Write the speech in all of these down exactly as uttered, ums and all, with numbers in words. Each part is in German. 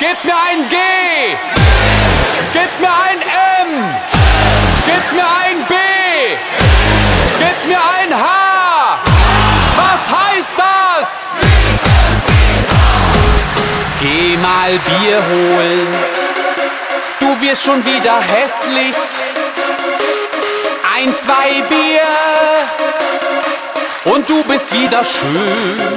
Gib mir ein G, gib mir ein M, gib mir ein B, gib mir ein H. Was heißt das? Geh mal Bier holen, du wirst schon wieder hässlich. Ein, zwei Bier und du bist wieder schön.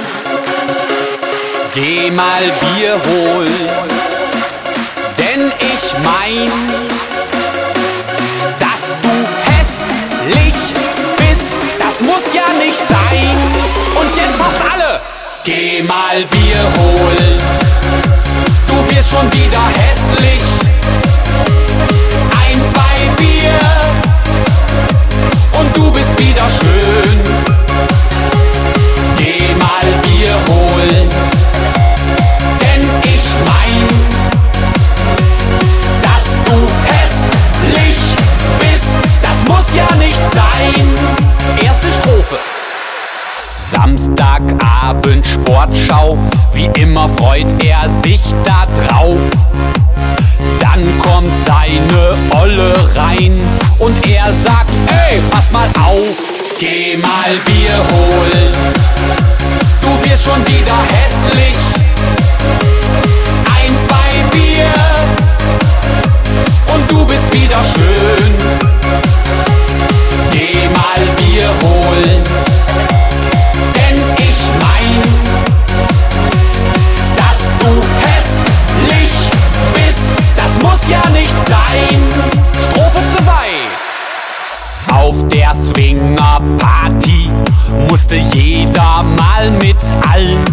Geh mal Bier holen, denn ich mein, dass du hässlich bist, das muss ja nicht sein. Und jetzt fast alle. Geh mal Bier holen, du wirst schon wieder hässlich. Ein, zwei Bier und du bist wieder schön. Geh mal Bier holen, denn ich mein, dass du hässlich bist, das muss ja nicht sein. Erste Strophe. Samstagabend Sportschau, wie immer freut er sich da drauf. Dann kommt seine Olle rein und er sagt, ey, pass mal auf. Geh mal Bier holen, du wirst schon wieder hässlich. Ein, zwei Bier und du bist wieder schön. Geh mal Bier holen, denn ich mein, dass du hässlich bist, das muss ja nicht sein. Strophe zwei. Auf der Swingerparty musste jeder mal mit allen